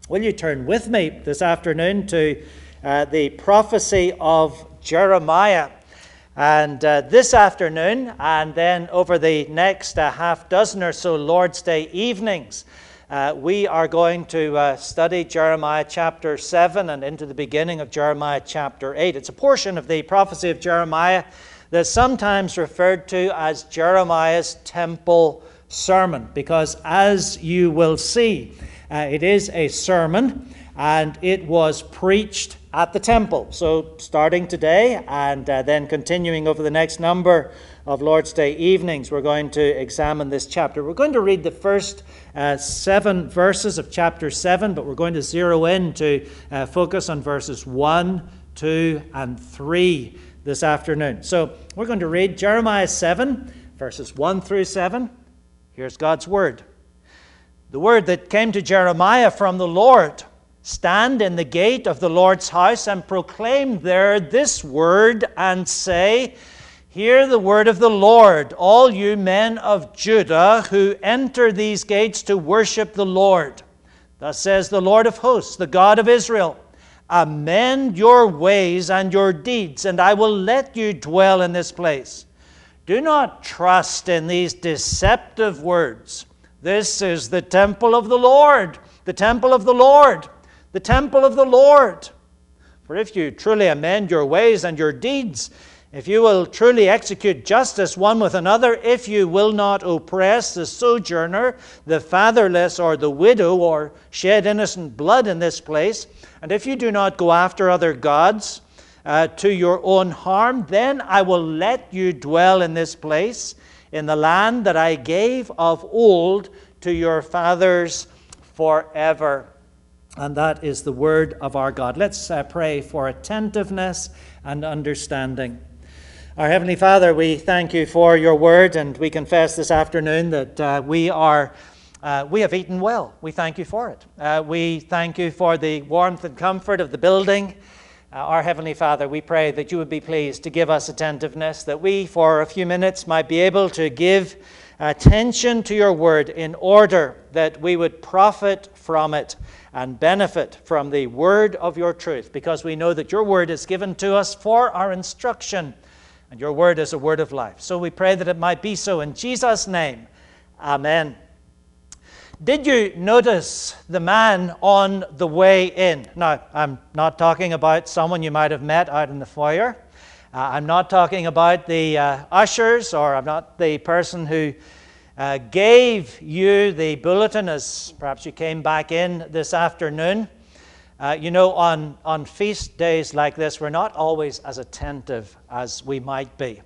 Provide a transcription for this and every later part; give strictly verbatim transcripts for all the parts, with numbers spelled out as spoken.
Will you turn with me this afternoon to uh, the prophecy of Jeremiah? And uh, this afternoon, and then over the next uh, half dozen or so Lord's Day evenings, uh, we are going to uh, study Jeremiah chapter seven and into the beginning of Jeremiah chapter eight. It's a portion of the prophecy of Jeremiah that's sometimes referred to as Jeremiah's temple sermon, because as you will see, uh, it is a sermon and it was preached at the temple. So starting today and uh, then continuing over the next number of Lord's Day evenings, we're going to examine this chapter. We're going to read the first uh, seven verses of chapter seven, but we're going to zero in to uh, focus on verses one, two, and three this afternoon. So we're going to read Jeremiah seven, verses one through seven. Here's God's word. The word that came to Jeremiah from the Lord. Stand in the gate of the Lord's house and proclaim there this word and say, Hear the word of the Lord, all you men of Judah who enter these gates to worship the Lord. Thus says the Lord of hosts, the God of Israel, Amend your ways and your deeds, and I will let you dwell in this place. Do not trust in these deceptive words. This is the temple of the Lord, the temple of the Lord, the temple of the Lord. For if you truly amend your ways and your deeds, if you will truly execute justice one with another, if you will not oppress the sojourner, the fatherless, or the widow, or shed innocent blood in this place, and if you do not go after other gods, Uh, to your own harm, then I will let you dwell in this place, in the land that I gave of old to your fathers forever. And that is the word of our God. Let's uh, pray for attentiveness and understanding. Our Heavenly Father, we thank you for your word, and we confess this afternoon that uh, we are uh, we have eaten well. We thank you for it. Uh, we thank you for the warmth and comfort of the building. Uh, our Heavenly Father, we pray that you would be pleased to give us attentiveness, that we for a few minutes might be able to give attention to your word in order that we would profit from it and benefit from the word of your truth, because we know that your word is given to us for our instruction, and your word is a word of life. So we pray that it might be so in Jesus' name. Amen. Did you notice the man on the way in? Now, I'm not talking about someone you might have met out in the foyer. Uh, I'm not talking about the uh, ushers, or I'm not the person who uh, gave you the bulletin as perhaps you came back in this afternoon. Uh, you know, on, on feast days like this, we're not always as attentive as we might be.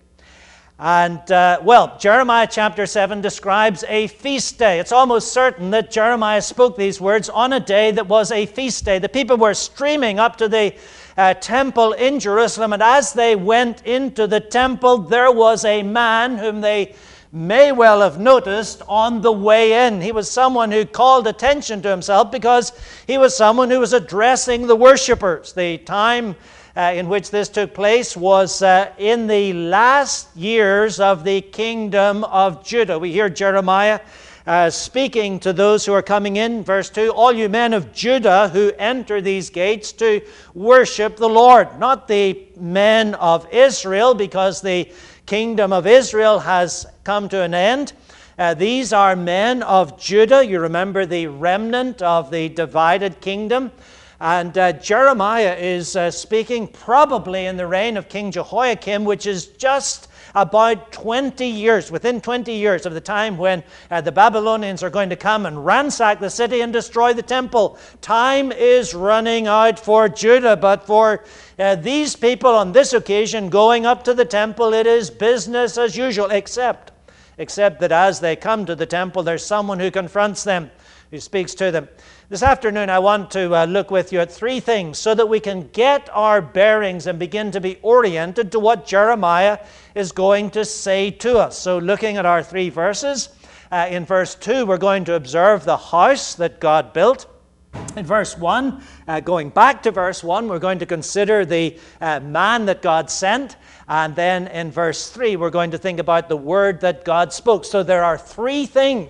And, uh, well, Jeremiah chapter seven describes a feast day. It's almost certain that Jeremiah spoke these words on a day that was a feast day. The people were streaming up to the uh, temple in Jerusalem, and as they went into the temple, there was a man whom they may well have noticed on the way in. He was someone who called attention to himself because he was someone who was addressing the worshipers. The time Uh, in which this took place was uh, in the last years of the kingdom of Judah. We hear Jeremiah uh, speaking to those who are coming in. Verse two, all you men of Judah who enter these gates to worship the Lord. Not the men of Israel, because the kingdom of Israel has come to an end. Uh, these are men of Judah. You remember the remnant of the divided kingdom. And uh, Jeremiah is uh, speaking probably in the reign of King Jehoiakim, which is just about twenty years, within twenty years of the time when uh, the Babylonians are going to come and ransack the city and destroy the temple. Time is running out for Judah, but for uh, these people on this occasion going up to the temple, it is business as usual, except, except that as they come to the temple, there's someone who confronts them, who speaks to them. This afternoon, I want to uh, look with you at three things so that we can get our bearings and begin to be oriented to what Jeremiah is going to say to us. So looking at our three verses, uh, in verse two, we're going to observe the house that God built. In verse one, uh, going back to verse one, we're going to consider the uh, man that God sent. And then in verse three, we're going to think about the word that God spoke. So there are three things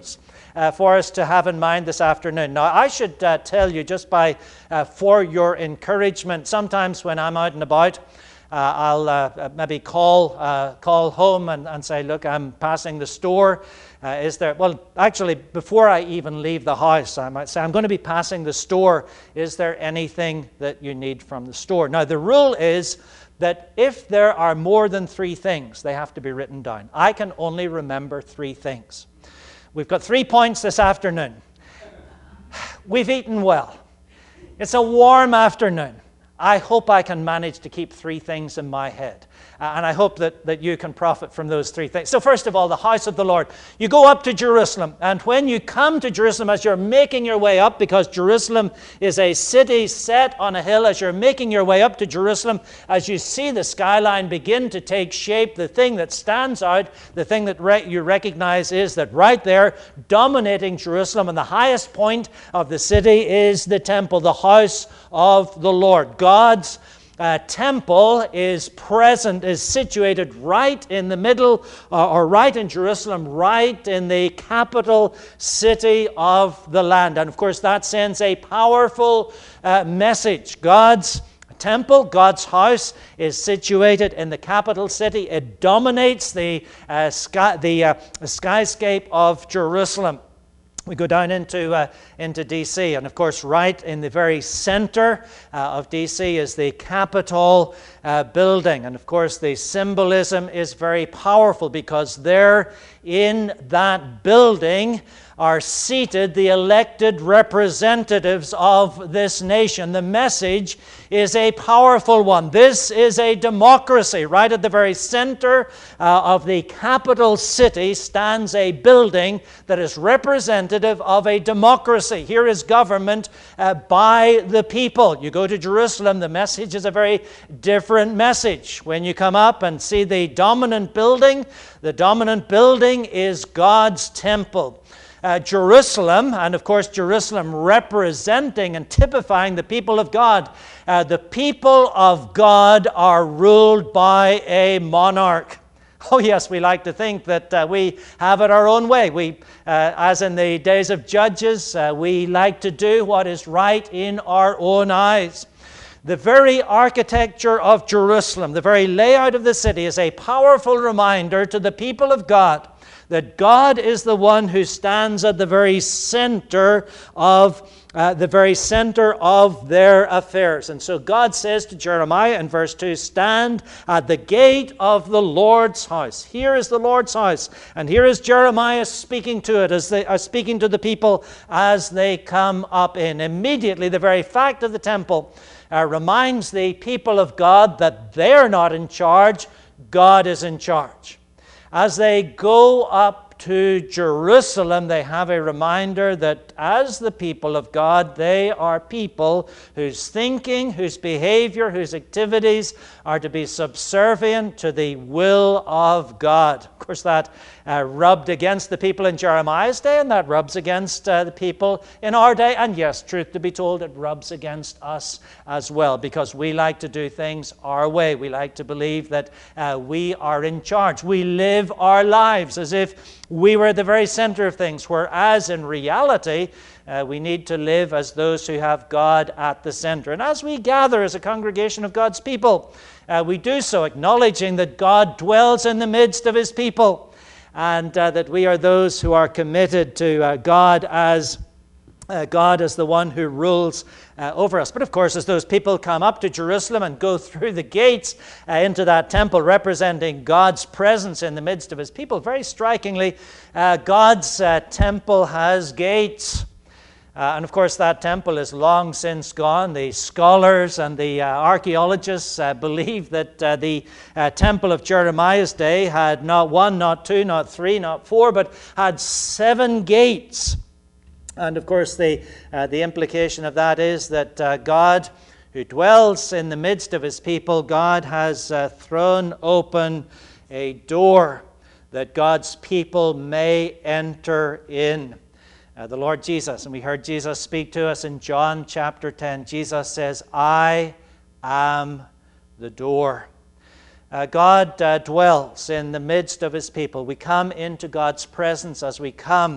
uh, for us to have in mind this afternoon. Now, I should uh, tell you, just by uh, for your encouragement, sometimes when I'm out and about, Uh, I'll uh, maybe call uh, call home and, and say, look, I'm passing the store. Uh, is there, well, actually, before I even leave the house, I might say, I'm going to be passing the store. Is there anything that you need from the store? Now, the rule is that if there are more than three things, they have to be written down. I can only remember three things. We've got three points this afternoon. We've eaten well. It's a warm afternoon. I hope I can manage to keep three things in my head. Uh, and I hope that, that you can profit from those three things. So first of all, the house of the Lord. You go up to Jerusalem. And when you come to Jerusalem, as you're making your way up, because Jerusalem is a city set on a hill, as you're making your way up to Jerusalem, as you see the skyline begin to take shape, the thing that stands out, the thing that re- you recognize is that right there, dominating Jerusalem, and the highest point of the city is the temple, the house of the Lord. God's uh, temple is present, is situated right in the middle, uh, or right in Jerusalem, right in the capital city of the land. And of course, that sends a powerful uh, message. God's temple, God's house, is situated in the capital city. It dominates the, uh, sky, the uh, skyscape of Jerusalem. We go down into uh, into D C, and of course, right in the very center uh, of D C is the Capitol uh, building. And of course, the symbolism is very powerful, because there in that building are seated the elected representatives of this nation. The message is a powerful one. This is a democracy. Right at the very center uh, of the capital city stands a building that is representative of a democracy. Here is government uh, by the people. You go to Jerusalem, the message is a very different message. When you come up and see the dominant building, the dominant building is God's temple. Uh, Jerusalem, and of course Jerusalem representing and typifying the people of God. Uh, the people of God are ruled by a monarch. Oh yes, we like to think that uh, we have it our own way. We, uh, as in the days of Judges, uh, we like to do what is right in our own eyes. The very architecture of Jerusalem, the very layout of the city, is a powerful reminder to the people of God that God is the one who stands at the very center of uh, the very center of their affairs. And so God says to Jeremiah in verse two, stand at the gate of the Lord's house. Here is the Lord's house, and here is Jeremiah speaking to it, as they are speaking to the people as they come up in. Immediately, the very fact of the temple uh, reminds the people of God that they're not in charge, God is in charge. As they go up to Jerusalem, they have a reminder that as the people of God, they are people whose thinking, whose behavior, whose activities are to be subservient to the will of God. Of course, that uh, rubbed against the people in Jeremiah's day, and that rubs against uh, the people in our day. And yes, truth to be told, it rubs against us as well, because we like to do things our way. We like to believe that uh, we are in charge. We live our lives as if we were at the very center of things, whereas in reality, uh, we need to live as those who have God at the center. And as we gather as a congregation of God's people, uh, we do so acknowledging that God dwells in the midst of his people, and uh, that we are those who are committed to uh, God as Uh, God is the one who rules uh, over us. But of course, as those people come up to Jerusalem and go through the gates uh, into that temple representing God's presence in the midst of his people, very strikingly, uh, God's uh, temple has gates. Uh, and of course, that temple is long since gone. The scholars and the uh, archaeologists uh, believe that uh, the uh, temple of Jeremiah's day had not one, not two, not three, not four, but had seven gates. And of course, the, uh, the implication of that is that uh, God, who dwells in the midst of his people, God has uh, thrown open a door that God's people may enter in. Uh, the Lord Jesus, and we heard Jesus speak to us in John chapter ten. Jesus says, I am the door. Uh, God uh, dwells in the midst of his people. We come into God's presence as we come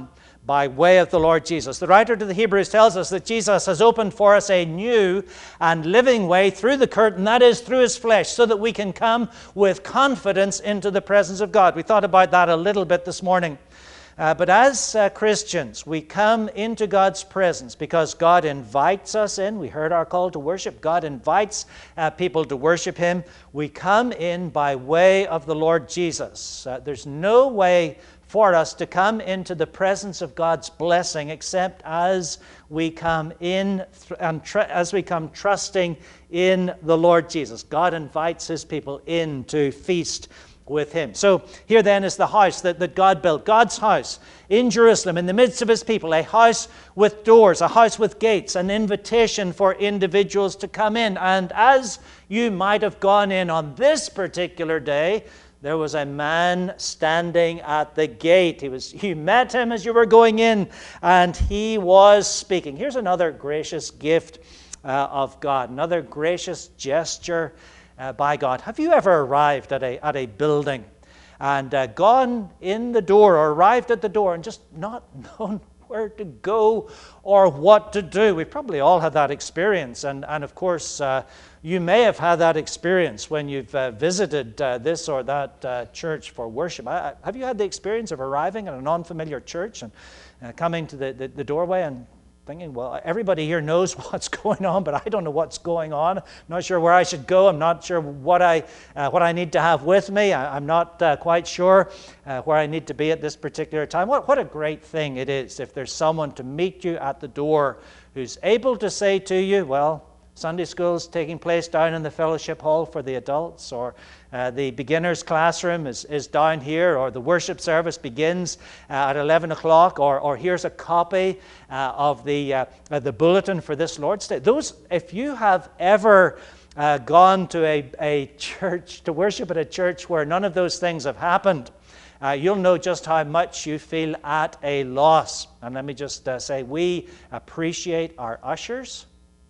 by way of the Lord Jesus. The writer to the Hebrews tells us that Jesus has opened for us a new and living way through the curtain, that is, through his flesh, so that we can come with confidence into the presence of God. We thought about that a little bit this morning. Uh, but as uh, Christians, we come into God's presence because God invites us in. We heard our call to worship. God invites uh, people to worship him. We come in by way of the Lord Jesus. Uh, there's no way for us to come into the presence of God's blessing except as we come in and tr- as we come trusting in the Lord Jesus. God invites his people in to feast with him. So here then is the house that, that God built, God's house in Jerusalem, in the midst of his people, a house with doors, a house with gates, an invitation for individuals to come in. And as you might have gone in on this particular day, there was a man standing at the gate. He was, you met him as you were going in, and he was speaking. Here's another gracious gift uh, of God, another gracious gesture uh, by God. Have you ever arrived at a, at a building and uh, gone in the door or arrived at the door and just not known where to go or what to do? We've probably all had that experience. And, and of course, uh, you may have had that experience when you've uh, visited uh, this or that uh, church for worship. I, have you had the experience of arriving at an unfamiliar church and uh, coming to the, the, the doorway and thinking, well, everybody here knows what's going on, but I don't know what's going on. I'm not sure where I should go. I'm not sure what I uh, what I need to have with me. I, I'm not uh, quite sure uh, where I need to be at this particular time. What, what a great thing it is if there's someone to meet you at the door who's able to say to you, well, Sunday school's taking place down in the fellowship hall for the adults, or uh, the beginner's classroom is, is down here, or the worship service begins uh, at eleven o'clock, or, or here's a copy uh, of the uh, uh, the bulletin for this Lord's Day. Those, if you have ever uh, gone to a, a church, to worship at a church where none of those things have happened, Uh, you'll know just how much you feel at a loss. And let me just uh, say, we appreciate our ushers.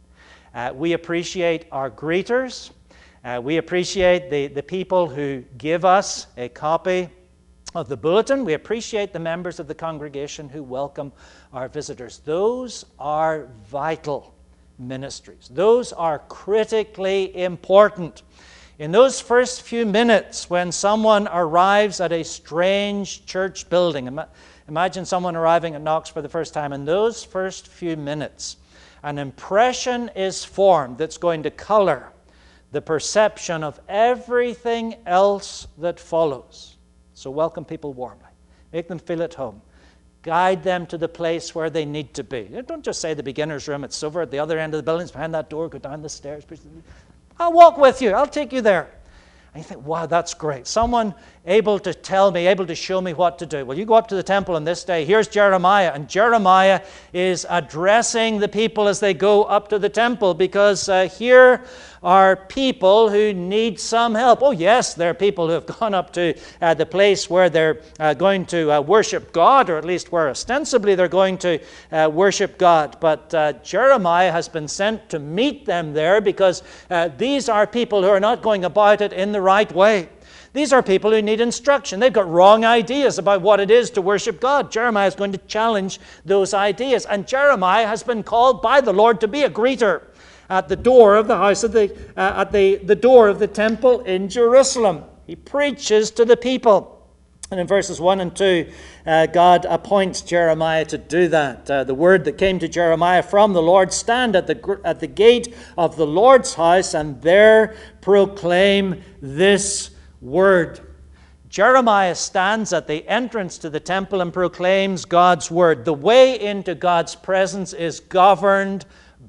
Uh, we appreciate our greeters. Uh, we appreciate the, the people who give us a copy of the bulletin. We appreciate the members of the congregation who welcome our visitors. Those are vital ministries. Those are critically important. In those first few minutes when someone arrives at a strange church building, ima- imagine someone arriving at Knox for the first time. In those first few minutes, an impression is formed that's going to color the perception of everything else that follows. So welcome people warmly. Make them feel at home. Guide them to the place where they need to be. Don't just say the beginner's room. It's over at the other end of the building. It's behind that door. Go down the stairs. I'll walk with you. I'll take you there. And you think, wow, that's great. Someone able to tell me, able to show me what to do. Well, you go up to the temple on this day. Here's Jeremiah. And Jeremiah is addressing the people as they go up to the temple, because uh, here are people who need some help. Oh, yes, there are people who have gone up to uh, the place where they're uh, going to uh, worship God, or at least where ostensibly they're going to uh, worship God. But uh, Jeremiah has been sent to meet them there, because uh, these are people who are not going about it in the right way. These are people who need instruction. They've got wrong ideas about what it is to worship God. Jeremiah is going to challenge those ideas. And Jeremiah has been called by the Lord to be a greeter at the door of the house of the uh, at the, the door of the temple in Jerusalem. He preaches to the people. And in verses one and two, uh, God appoints Jeremiah to do that. Uh, the word that came to Jeremiah from the Lord: stand at the at the gate of the Lord's house, and there proclaim this word. Jeremiah stands at the entrance to the temple and proclaims God's word. The way into God's presence is governed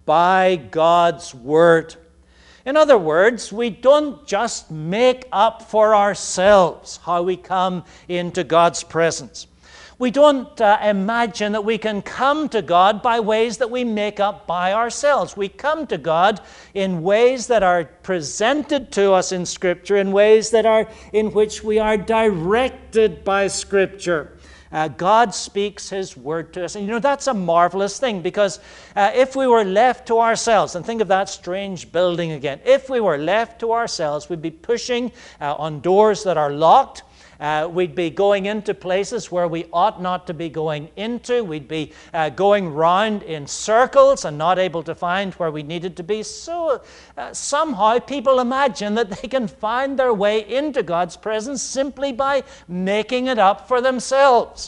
by God's word. In other words, we don't just make up for ourselves how we come into God's presence. We don't uh, imagine that we can come to God by ways that we make up by ourselves. We come to God in ways that are presented to us in Scripture, in ways that are in which we are directed by Scripture. Uh, God speaks His word to us. And you know, that's a marvelous thing, because uh, if we were left to ourselves, and think of that strange building again, if we were left to ourselves, we'd be pushing uh, on doors that are locked. Uh, we'd be going into places where we ought not to be going into. We'd be uh, going round in circles and not able to find where we needed to be. So uh, somehow people imagine that they can find their way into God's presence simply by making it up for themselves.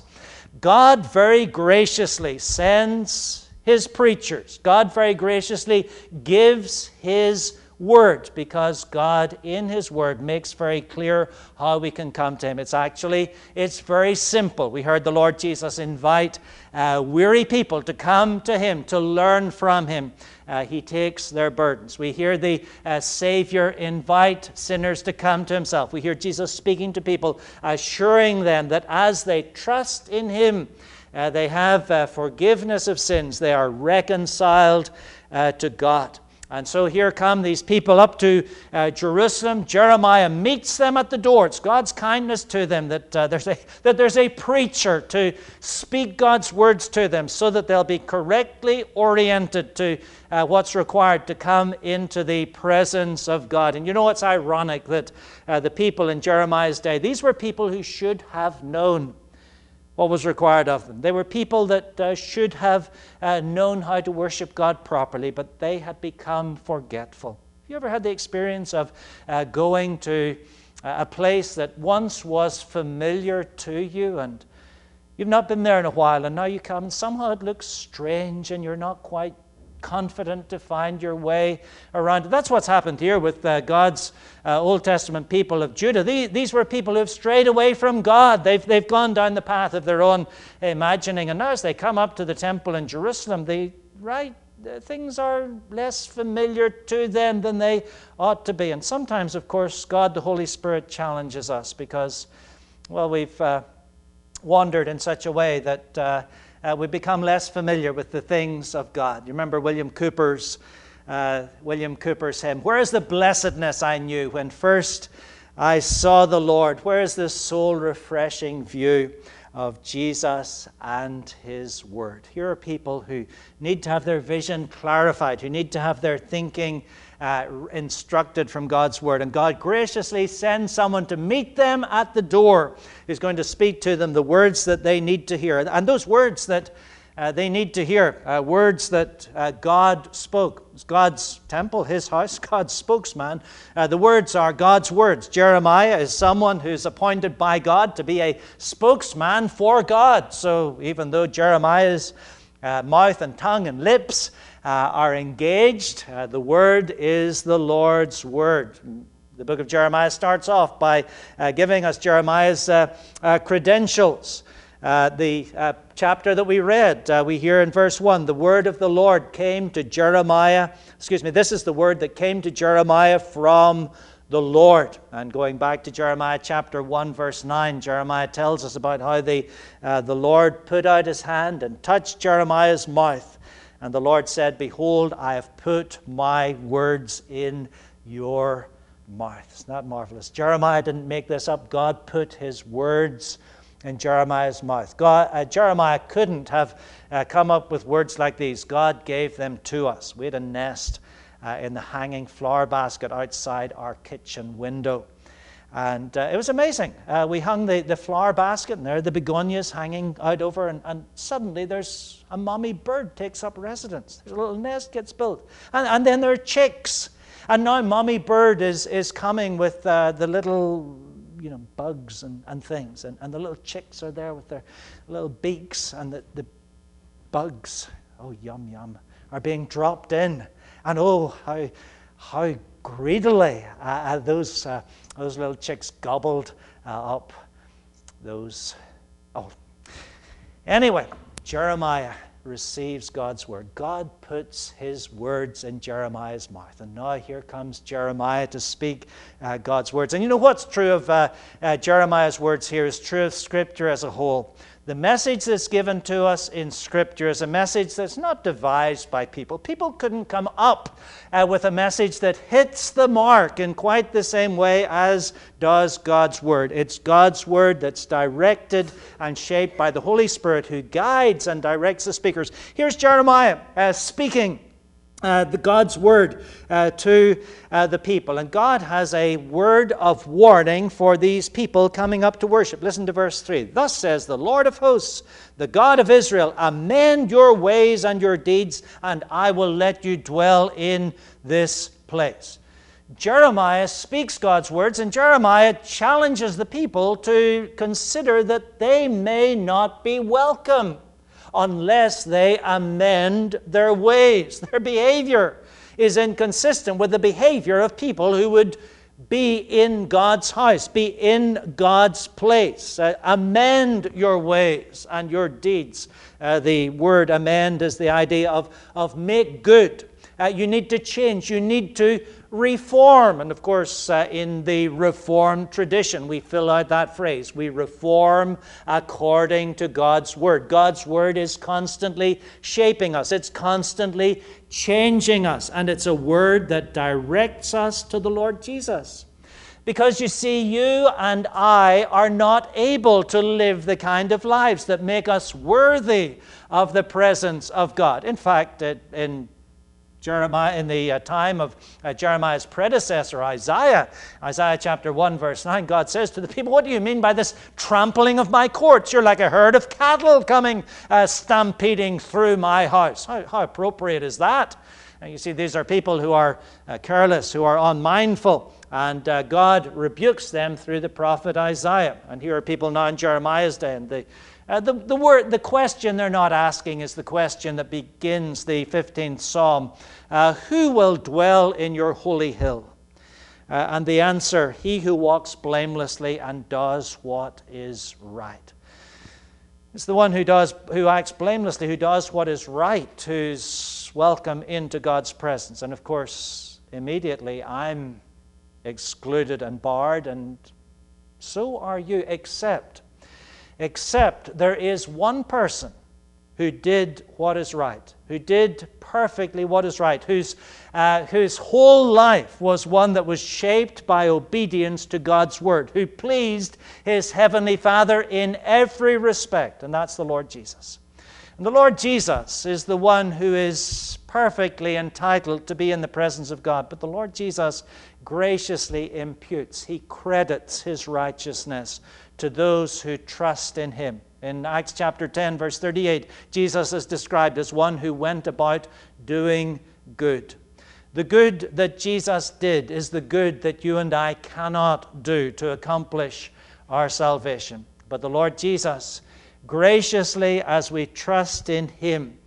God very graciously sends His preachers. God very graciously gives His Word, because God in His Word makes very clear how we can come to Him. It's actually, it's very simple. We heard the Lord Jesus invite uh, weary people to come to Him, to learn from Him. Uh, he takes their burdens. We hear the uh, Savior invite sinners to come to Himself. We hear Jesus speaking to people, assuring them that as they trust in Him, uh, they have uh, forgiveness of sins. They are reconciled uh, to God. And so here come these people up to uh, Jerusalem. Jeremiah meets them at the door. It's God's kindness to them that, uh, there's a, that there's a preacher to speak God's words to them so that they'll be correctly oriented to uh, what's required to come into the presence of God. And you know, it's ironic that uh, the people in Jeremiah's day, these were people who should have known what was required of them. They were people that uh, should have uh, known how to worship God properly, but they had become forgetful. Have you ever had the experience of uh, going to a place that once was familiar to you, and you've not been there in a while, and now you come and somehow it looks strange and you're not quite confident to find your way around it? That's what's happened here with uh, God's uh, Old Testament people of Judah. These, these were people who have strayed away from God. They've, they've gone down the path of their own imagining. And now as they come up to the temple in Jerusalem, they, right, uh, things are less familiar to them than they ought to be. And sometimes, of course, God, the Holy Spirit, challenges us because, well, we've uh, wandered in such a way that uh, Uh, we become less familiar with the things of God. You remember William Cooper's uh, William Cooper's hymn, "Where is the blessedness I knew when first I saw the Lord? Where is this soul-refreshing view of Jesus and His Word?" Here are people who need to have their vision clarified, who need to have their thinking uh, instructed from God's Word. And God graciously sends someone to meet them at the door who's going to speak to them the words that they need to hear. And those words that uh, they need to hear, uh, words that uh, God spoke. It's God's temple, His house, God's spokesman. Uh, the words are God's words. Jeremiah is someone who's appointed by God to be a spokesman for God. So even though Jeremiah's uh, mouth and tongue and lips uh, are engaged, uh, the word is the Lord's word. The book of Jeremiah starts off by uh, giving us Jeremiah's uh, uh, credentials. Uh, the uh, chapter that we read, uh, we hear in verse one, the word of the Lord came to Jeremiah. Excuse me, this is the word that came to Jeremiah from the Lord. And going back to Jeremiah chapter one, verse nine, Jeremiah tells us about how the, uh, the Lord put out His hand and touched Jeremiah's mouth. And the Lord said, "Behold, I have put my words in your mouth." Isn't that marvelous? Jeremiah didn't make this up. God put His words in Jeremiah's mouth. God, uh, Jeremiah couldn't have uh, come up with words like these. God gave them to us. We had a nest uh, in the hanging flower basket outside our kitchen window. And uh, it was amazing. Uh, we hung the, the flower basket, and there are the begonias hanging out over, and, and suddenly there's a mommy bird takes up residence. There's a little nest gets built. And, and then there are chicks. And now mommy bird is, is coming with uh, the little, you know, bugs and, and things. And, and the little chicks are there with their little beaks, and the, the bugs, oh, yum, yum, are being dropped in. And oh, how, how greedily uh, those, uh, those little chicks gobbled uh, up those. Oh, anyway, Jeremiah receives God's word. God puts His words in Jeremiah's mouth. And now here comes Jeremiah to speak uh, God's words. And you know what's true of uh, uh, Jeremiah's words here is true of Scripture as a whole. The message that's given to us in Scripture is a message that's not devised by people. People couldn't come up uh, with a message that hits the mark in quite the same way as does God's Word. It's God's Word that's directed and shaped by the Holy Spirit who guides and directs the speakers. Here's Jeremiah uh, speaking Uh, the God's word uh, to uh, the people. And God has a word of warning for these people coming up to worship. Listen to verse three. Thus says the Lord of hosts, the God of Israel, amend your ways and your deeds, and I will let you dwell in this place. Jeremiah speaks God's words, and Jeremiah challenges the people to consider that they may not be welcome unless they amend their ways. Their behavior is inconsistent with the behavior of people who would be in God's house, be in God's place. Uh, amend your ways and your deeds. Uh, the word amend is the idea of, of make good. Uh, you need to change. You need to reform. And of course, uh, in the Reformed tradition, we fill out that phrase. We reform according to God's Word. God's Word is constantly shaping us. It's constantly changing us. And it's a word that directs us to the Lord Jesus. Because you see, you and I are not able to live the kind of lives that make us worthy of the presence of God. In fact, in Jeremiah, in the uh, time of uh, Jeremiah's predecessor, Isaiah, Isaiah chapter one, verse nine, God says to the people, what do you mean by this trampling of my courts? You're like a herd of cattle coming uh, stampeding through my house. How, how appropriate is that? And you see, these are people who are uh, careless, who are unmindful, and uh, God rebukes them through the prophet Isaiah. And here are people now in Jeremiah's day, and the Uh, the, the word, the question they're not asking is the question that begins the fifteenth Psalm. Uh, who will dwell in your holy hill? Uh, and the answer, he who walks blamelessly and does what is right. It's the one who does, who acts blamelessly, who does what is right, who's welcome into God's presence. And of course, immediately I'm excluded and barred, and so are you, except Except there is one person who did what is right, who did perfectly what is right, whose, uh, whose whole life was one that was shaped by obedience to God's word, who pleased his heavenly Father in every respect, and that's the Lord Jesus. And the Lord Jesus is the one who is perfectly entitled to be in the presence of God, but the Lord Jesus graciously imputes, he credits his righteousness to those who trust in him. In Acts chapter ten, verse thirty-eight, Jesus is described as one who went about doing good. The good that Jesus did is the good that you and I cannot do to accomplish our salvation. But the Lord Jesus, graciously, as we trust in him,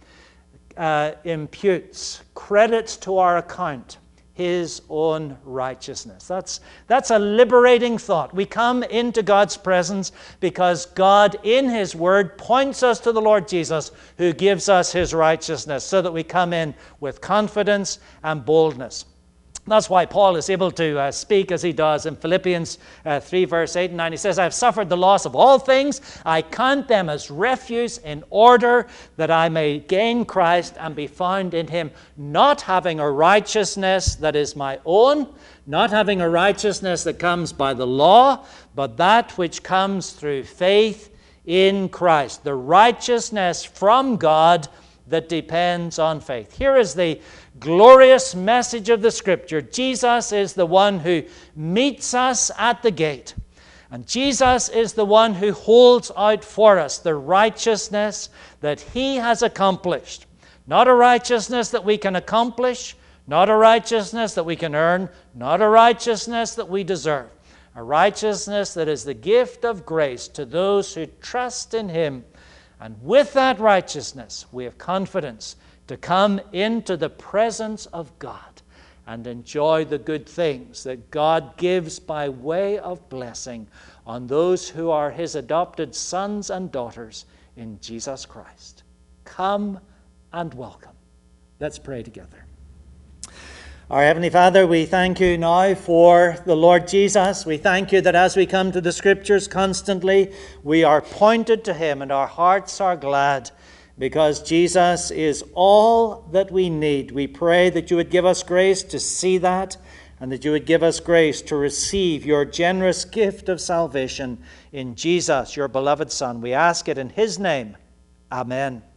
uh, imputes, credits to our account his own righteousness. That's, that's a liberating thought. We come into God's presence because God, in his word, points us to the Lord Jesus, who gives us his righteousness, so that we come in with confidence and boldness. That's why Paul is able to uh, speak as he does in Philippians uh, three, verse eight and nine. He says, I have suffered the loss of all things. I count them as refuse in order that I may gain Christ and be found in him, not having a righteousness that is my own, not having a righteousness that comes by the law, but that which comes through faith in Christ, the righteousness from God that depends on faith. Here is the glorious message of the Scripture. Jesus is the one who meets us at the gate. And Jesus is the one who holds out for us the righteousness that he has accomplished. Not a righteousness that we can accomplish, not a righteousness that we can earn, not a righteousness that we deserve. A righteousness that is the gift of grace to those who trust in him. And with that righteousness, we have confidence to come into the presence of God and enjoy the good things that God gives by way of blessing on those who are his adopted sons and daughters in Jesus Christ. Come and welcome. Let's pray together. Our Heavenly Father, we thank you now for the Lord Jesus. We thank you that as we come to the Scriptures constantly, we are pointed to him and our hearts are glad because Jesus is all that we need. We pray that you would give us grace to see that and that you would give us grace to receive your generous gift of salvation in Jesus, your beloved Son. We ask it in his name. Amen.